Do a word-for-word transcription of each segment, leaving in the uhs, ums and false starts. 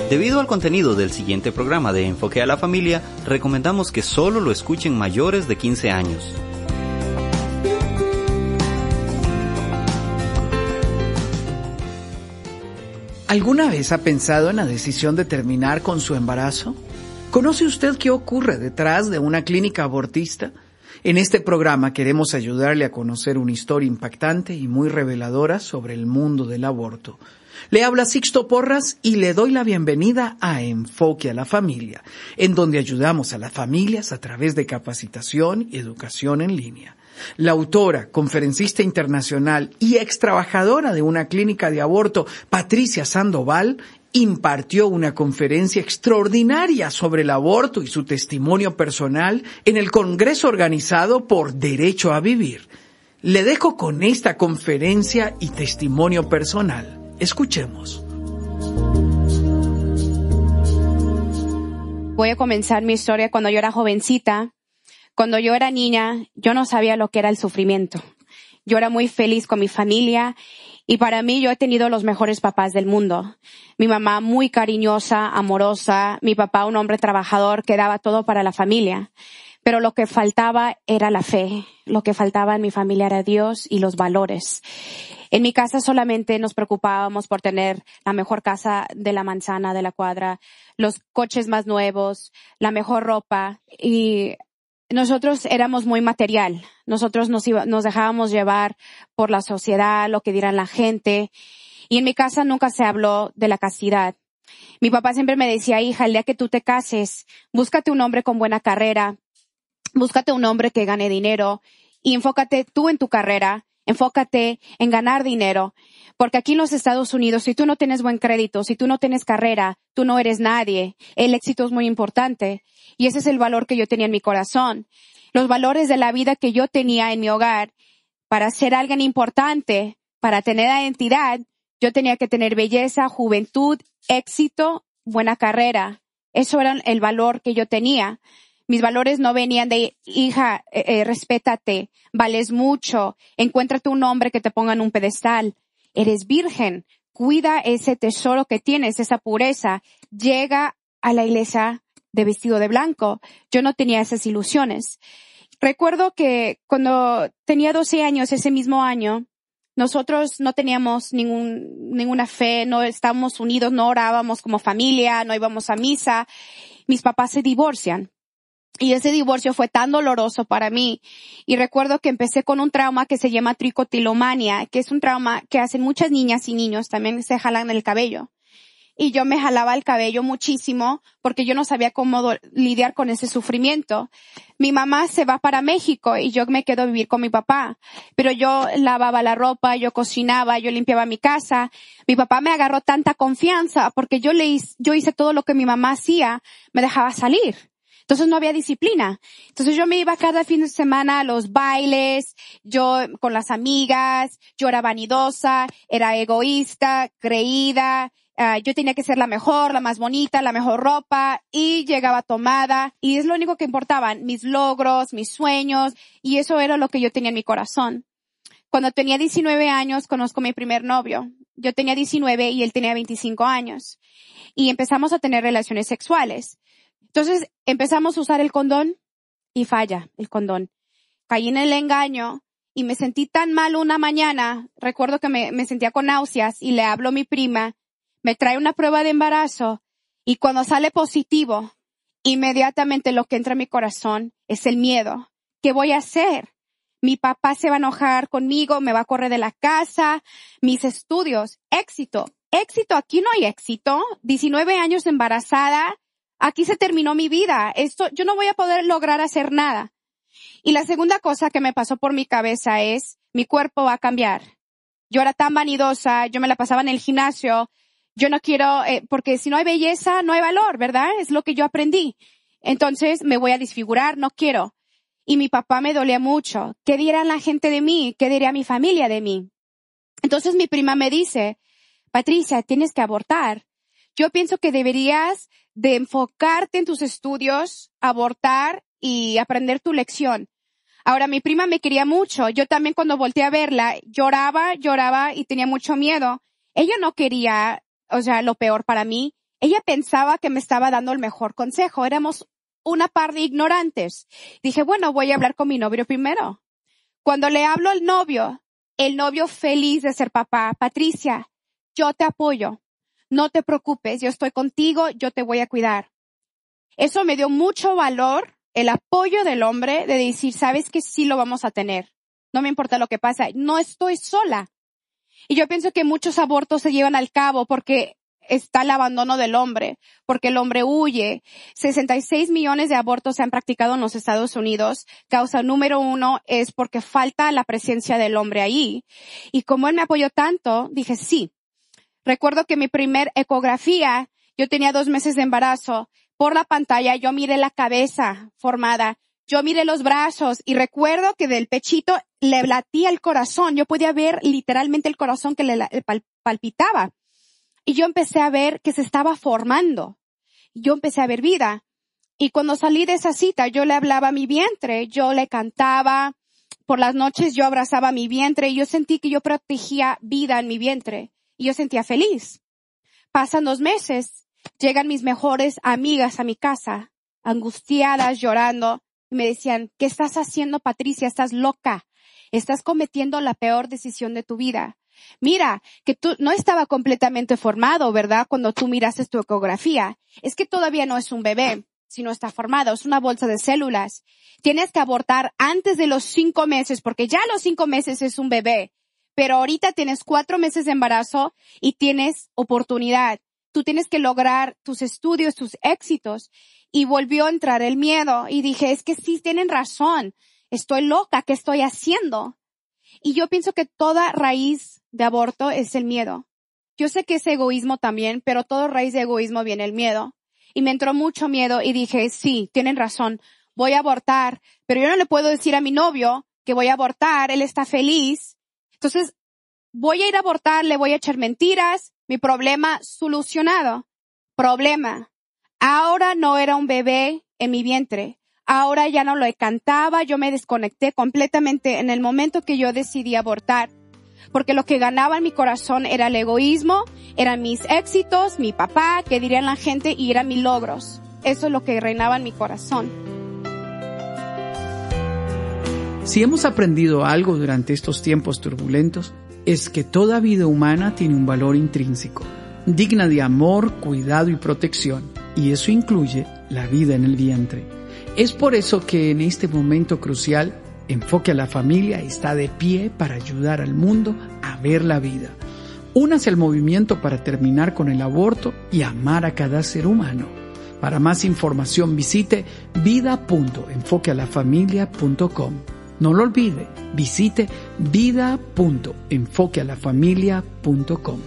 Debido al contenido del siguiente programa de Enfoque a la Familia, recomendamos que solo lo escuchen mayores de quince años. ¿Alguna vez ha pensado en la decisión de terminar con su embarazo? ¿Conoce usted qué ocurre detrás de una clínica abortista? En este programa queremos ayudarle a conocer una historia impactante y muy reveladora sobre el mundo del aborto. Le habla Sixto Porras y le doy la bienvenida a Enfoque a la Familia, en donde ayudamos a las familias a través de capacitación y educación en línea. La autora, conferencista internacional y ex trabajadora de una clínica de aborto, Patricia Sandoval, impartió una conferencia extraordinaria sobre el aborto y su testimonio personal en el congreso organizado por Derecho a Vivir. Le dejo con esta conferencia y testimonio personal. Escuchemos. Voy a comenzar mi historia cuando yo era jovencita. Cuando yo era niña, yo no sabía lo que era el sufrimiento. Yo era muy feliz con mi familia y para mí yo he tenido los mejores papás del mundo. Mi mamá muy cariñosa, amorosa, mi papá un hombre trabajador que daba todo para la familia. Pero lo que faltaba era la fe, lo que faltaba en mi familia era Dios y los valores. En mi casa solamente nos preocupábamos por tener la mejor casa de la manzana, de la cuadra, los coches más nuevos, la mejor ropa y nosotros éramos muy material. Nosotros nos, iba, nos dejábamos llevar por la sociedad, lo que dirán la gente. Y en mi casa nunca se habló de la castidad. Mi papá siempre me decía, hija, el día que tú te cases, búscate un hombre con buena carrera, búscate un hombre que gane dinero y enfócate tú en tu carrera, enfócate en ganar dinero. Porque aquí en los Estados Unidos, si tú no tienes buen crédito, si tú no tienes carrera, tú no eres nadie. El éxito es muy importante. Y ese es el valor que yo tenía en mi corazón. Los valores de la vida que yo tenía en mi hogar. Para ser alguien importante, para tener identidad, yo tenía que tener belleza, juventud, éxito, buena carrera. Eso era el valor que yo tenía. Mis valores no venían de, hija, eh, eh, respétate, vales mucho, encuéntrate un hombre que te ponga en un pedestal. Eres virgen, cuida ese tesoro que tienes, esa pureza. Llega a la iglesia de vestido de blanco. Yo no tenía esas ilusiones. Recuerdo que cuando tenía doce años, ese mismo año, nosotros no teníamos ningún, ninguna fe, no estábamos unidos, no orábamos como familia, no íbamos a misa. Mis papás se divorcian. Y ese divorcio fue tan doloroso para mí. Y recuerdo que empecé con un trauma que se llama tricotilomania, que es un trauma que hacen muchas niñas y niños, también se jalan el cabello. Y yo me jalaba el cabello muchísimo porque yo no sabía cómo do- lidiar con ese sufrimiento. Mi mamá se va para México y yo me quedo a vivir con mi papá. Pero yo lavaba la ropa, yo cocinaba, yo limpiaba mi casa. Mi papá me agarró tanta confianza porque yo le hice, yo hice todo lo que mi mamá hacía, me dejaba salir. Entonces no había disciplina. Entonces yo me iba cada fin de semana a los bailes, yo con las amigas, yo era vanidosa, era egoísta, creída, uh, yo tenía que ser la mejor, la más bonita, la mejor ropa y llegaba tomada y es lo único que importaban, mis logros, mis sueños y eso era lo que yo tenía en mi corazón. Cuando tenía diecinueve años conozco a mi primer novio. Yo tenía diecinueve y él tenía veinticinco años y empezamos a tener relaciones sexuales. Entonces empezamos a usar el condón y falla el condón. Caí en el engaño y me sentí tan mal una mañana. Recuerdo que me, me sentía con náuseas y le hablo a mi prima. Me trae una prueba de embarazo y cuando sale positivo, inmediatamente lo que entra en mi corazón es el miedo. ¿Qué voy a hacer? Mi papá se va a enojar conmigo, me va a correr de la casa, mis estudios, éxito, éxito, aquí no hay éxito. diecinueve años embarazada. Aquí se terminó mi vida. Esto, yo no voy a poder lograr hacer nada. Y la segunda cosa que me pasó por mi cabeza es, mi cuerpo va a cambiar. Yo era tan vanidosa, yo me la pasaba en el gimnasio. Yo no quiero, eh, porque si no hay belleza, no hay valor, ¿verdad? Es lo que yo aprendí. Entonces me voy a desfigurar, no quiero. Y mi papá me dolía mucho. ¿Qué dirá la gente de mí? ¿Qué diría mi familia de mí? Entonces mi prima me dice, Patricia, tienes que abortar. Yo pienso que deberías de enfocarte en tus estudios, abortar y aprender tu lección. Ahora, mi prima me quería mucho. Yo también cuando volteé a verla, lloraba, lloraba y tenía mucho miedo. Ella no quería, o sea, lo peor para mí. Ella pensaba que me estaba dando el mejor consejo. Éramos una par de ignorantes. Dije, bueno, voy a hablar con mi novio primero. Cuando le hablo al novio, el novio feliz de ser papá, Patricia, yo te apoyo. No te preocupes, yo estoy contigo, yo te voy a cuidar. Eso me dio mucho valor, el apoyo del hombre de decir, sabes que sí lo vamos a tener. No me importa lo que pasa, no estoy sola. Y yo pienso que muchos abortos se llevan al cabo porque está el abandono del hombre, porque el hombre huye. sesenta y seis millones de abortos se han practicado en los Estados Unidos. Causa número uno es porque falta la presencia del hombre ahí. Y como él me apoyó tanto, dije sí. Recuerdo que mi primer ecografía, yo tenía dos meses de embarazo. Por la pantalla yo miré la cabeza formada, yo miré los brazos y recuerdo que del pechito le latía el corazón. Yo podía ver literalmente el corazón que le palpitaba. Y yo empecé a ver que se estaba formando. Yo empecé a ver vida. Y cuando salí de esa cita, yo le hablaba a mi vientre, yo le cantaba. Por las noches yo abrazaba mi vientre y yo sentí que yo protegía vida en mi vientre. Y yo sentía feliz. Pasan dos meses, llegan mis mejores amigas a mi casa, angustiadas, llorando, y me decían, ¿qué estás haciendo, Patricia? Estás loca. Estás cometiendo la peor decisión de tu vida. Mira, que tú no estaba completamente formado, ¿verdad? Cuando tú miraste tu ecografía. Es que todavía no es un bebé, sino está formado. Es una bolsa de células. Tienes que abortar antes de los cinco meses, porque ya a los cinco meses es un bebé. Pero ahorita tienes cuatro meses de embarazo y tienes oportunidad. Tú tienes que lograr tus estudios, tus éxitos. Y volvió a entrar el miedo. Y dije, es que sí tienen razón. Estoy loca, ¿qué estoy haciendo? Y yo pienso que toda raíz de aborto es el miedo. Yo sé que es egoísmo también, pero toda raíz de egoísmo viene el miedo. Y me entró mucho miedo y dije, sí, tienen razón, voy a abortar. Pero yo no le puedo decir a mi novio que voy a abortar, él está feliz. Entonces, voy a ir a abortar, le voy a echar mentiras, mi problema solucionado. Problema. Ahora no era un bebé en mi vientre. Ahora ya no lo cantaba, yo me desconecté completamente en el momento que yo decidí abortar. Porque lo que ganaba en mi corazón era el egoísmo, eran mis éxitos, mi papá, qué dirían la gente y eran mis logros. Eso es lo que reinaba en mi corazón. Si hemos aprendido algo durante estos tiempos turbulentos, es que toda vida humana tiene un valor intrínseco, digna de amor, cuidado y protección, y eso incluye la vida en el vientre. Es por eso que en este momento crucial, Enfoque a la Familia está de pie para ayudar al mundo a ver la vida. Únase al movimiento para terminar con el aborto y amar a cada ser humano. Para más información visite vida punto enfoque a la familia punto com. No lo olvide, visite vida punto enfoque a la familia punto com.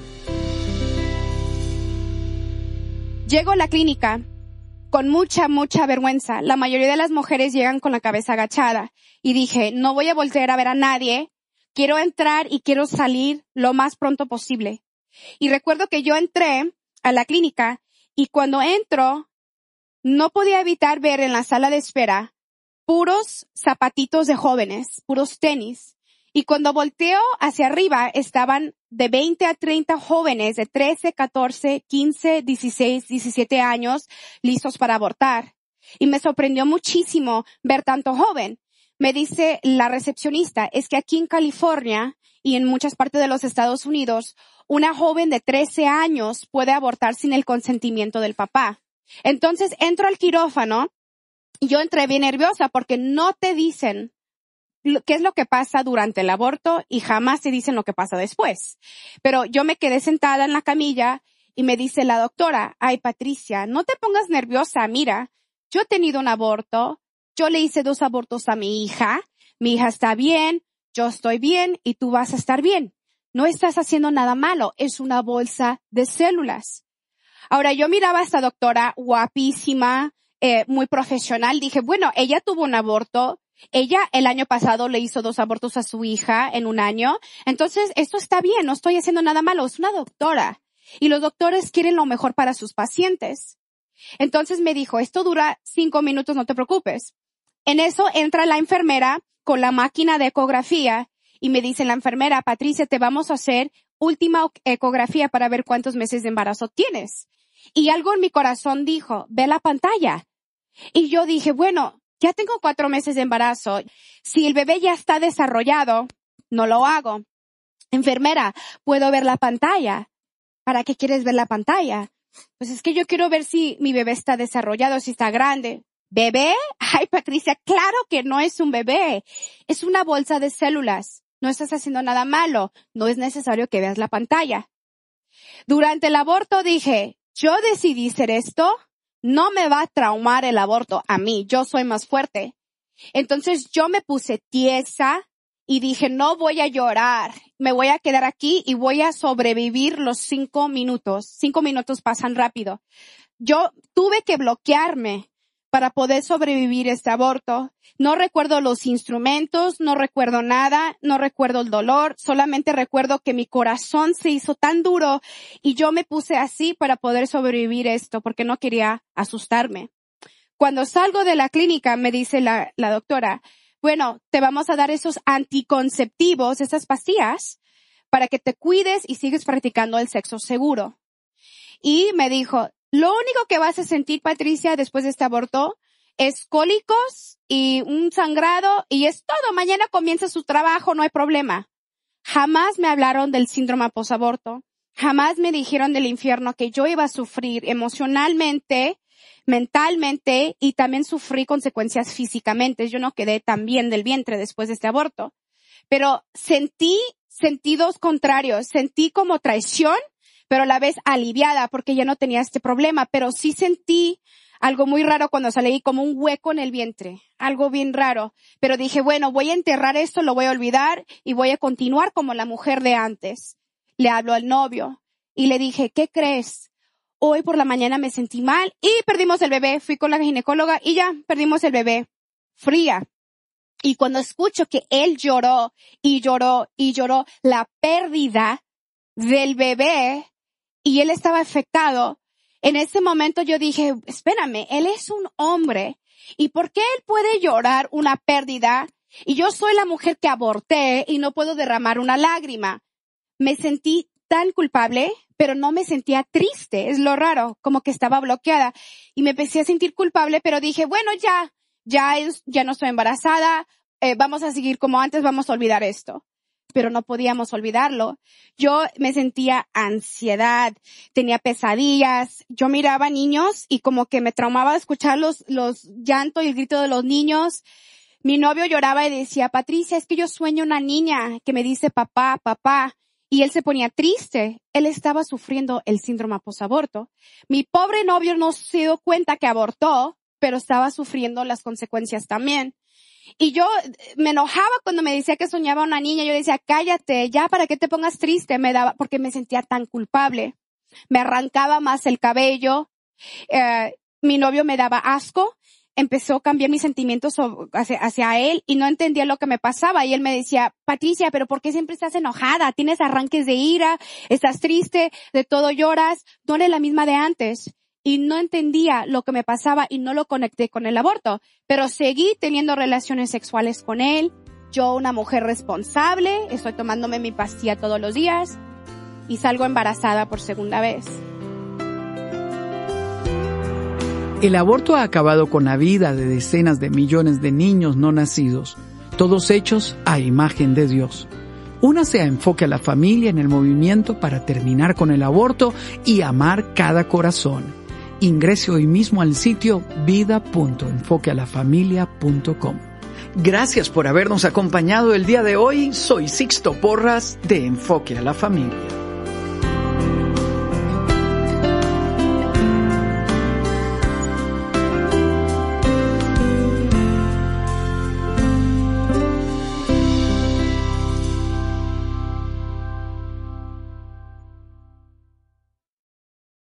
Llego a la clínica con mucha, mucha vergüenza. La mayoría de las mujeres llegan con la cabeza agachada. Y dije, no voy a voltear a ver a nadie. Quiero entrar y quiero salir lo más pronto posible. Y recuerdo que yo entré a la clínica y cuando entro, no podía evitar ver en la sala de espera puros zapatitos de jóvenes, puros tenis. Y cuando volteo hacia arriba, estaban de veinte a treinta jóvenes de trece, catorce, quince, dieciséis, diecisiete años listos para abortar. Y me sorprendió muchísimo ver tanto joven. Me dice la recepcionista, es que aquí en California y en muchas partes de los Estados Unidos, una joven de trece años puede abortar sin el consentimiento del papá. Entonces entro al quirófano y yo entré bien nerviosa porque no te dicen qué es lo que pasa durante el aborto y jamás te dicen lo que pasa después. Pero yo me quedé sentada en la camilla y me dice la doctora, ay Patricia, no te pongas nerviosa, mira, yo he tenido un aborto, yo le hice dos abortos a mi hija, mi hija está bien, yo estoy bien y tú vas a estar bien. No estás haciendo nada malo, es una bolsa de células. Ahora yo miraba a esta doctora guapísima, eh, muy profesional, dije, bueno, ella tuvo un aborto. Ella el año pasado le hizo dos abortos a su hija en un año. Entonces, esto está bien, no estoy haciendo nada malo, es una doctora. Y los doctores quieren lo mejor para sus pacientes. Entonces me dijo, esto dura cinco minutos, no te preocupes. En eso entra la enfermera con la máquina de ecografía y me dice la enfermera, Patricia, te vamos a hacer última ecografía para ver cuántos meses de embarazo tienes. Y algo en mi corazón dijo, ve la pantalla. Y yo dije, bueno, ya tengo cuatro meses de embarazo. Si el bebé ya está desarrollado, no lo hago. Enfermera, ¿puedo ver la pantalla? ¿Para qué quieres ver la pantalla? Pues es que yo quiero ver si mi bebé está desarrollado, si está grande. ¿Bebé? Ay, Patricia, claro que no es un bebé. Es una bolsa de células. No estás haciendo nada malo. No es necesario que veas la pantalla. Durante el aborto dije, yo decidí ser esto. No me va a traumar el aborto a mí. Yo soy más fuerte. Entonces yo me puse tiesa y dije, no voy a llorar. Me voy a quedar aquí y voy a sobrevivir los cinco minutos. Cinco minutos pasan rápido. Yo tuve que bloquearme para poder sobrevivir este aborto. No recuerdo los instrumentos, no recuerdo nada, no recuerdo el dolor, solamente recuerdo que mi corazón se hizo tan duro y yo me puse así para poder sobrevivir esto porque no quería asustarme. Cuando salgo de la clínica me dice la, la doctora, bueno, te vamos a dar esos anticonceptivos, esas pastillas, para que te cuides y sigues practicando el sexo seguro. Y me dijo, lo único que vas a sentir, Patricia, después de este aborto es cólicos y un sangrado y es todo. Mañana comienza su trabajo, no hay problema. Jamás me hablaron del síndrome posaborto. Jamás me dijeron del infierno que yo iba a sufrir emocionalmente, mentalmente y también sufrí consecuencias físicamente. Yo no quedé tan bien del vientre después de este aborto. Pero sentí sentidos contrarios. Sentí como traición, pero a la vez aliviada porque ya no tenía este problema. Pero sí sentí algo muy raro cuando salí, como un hueco en el vientre, algo bien raro. Pero dije, bueno, voy a enterrar esto, lo voy a olvidar y voy a continuar como la mujer de antes. Le hablo al novio y le dije, ¿qué crees? Hoy por la mañana me sentí mal y perdimos el bebé. Fui con la ginecóloga y ya perdimos el bebé. Fría. Y cuando escucho que él lloró y lloró y lloró la pérdida del bebé y él estaba afectado, en ese momento yo dije, espérame, él es un hombre. ¿Y por qué él puede llorar una pérdida? Y yo soy la mujer que aborté y no puedo derramar una lágrima. Me sentí tan culpable, pero no me sentía triste. Es lo raro, como que estaba bloqueada. Y me empecé a sentir culpable, pero dije, bueno, ya, ya, es, ya no estoy embarazada, eh, vamos a seguir como antes, vamos a olvidar esto. Pero no podíamos olvidarlo. Yo me sentía ansiedad, tenía pesadillas. Yo miraba niños y como que me traumaba escuchar los, los llantos y el grito de los niños. Mi novio lloraba y decía, Patricia, es que yo sueño una niña que me dice papá, papá. Y él se ponía triste. Él estaba sufriendo el síndrome posaborto. Mi pobre novio no se dio cuenta que abortó, pero estaba sufriendo las consecuencias también. Y yo me enojaba cuando me decía que soñaba una niña. Yo le decía, cállate, ya, ¿para qué te pongas triste? Me daba, porque me sentía tan culpable. Me arrancaba más el cabello. Eh, mi novio me daba asco. Empezó a cambiar mis sentimientos hacia, hacia él y no entendía lo que me pasaba. Y él me decía, Patricia, ¿pero por qué siempre estás enojada? Tienes arranques de ira, estás triste, de todo lloras, no eres la misma de antes. Y no entendía lo que me pasaba y no lo conecté con el aborto. Pero seguí teniendo relaciones sexuales con él. Yo, una mujer responsable, estoy tomándome mi pastilla todos los días y salgo embarazada por segunda vez. El aborto ha acabado con la vida de decenas de millones de niños no nacidos, todos hechos a imagen de Dios. Únase a Enfoque a la Familia en el movimiento para terminar con el aborto y amar cada corazón. Ingrese hoy mismo al sitio vida punto enfoque a la familia punto com. Gracias por habernos acompañado el día de hoy. Soy Sixto Porras de Enfoque a la Familia.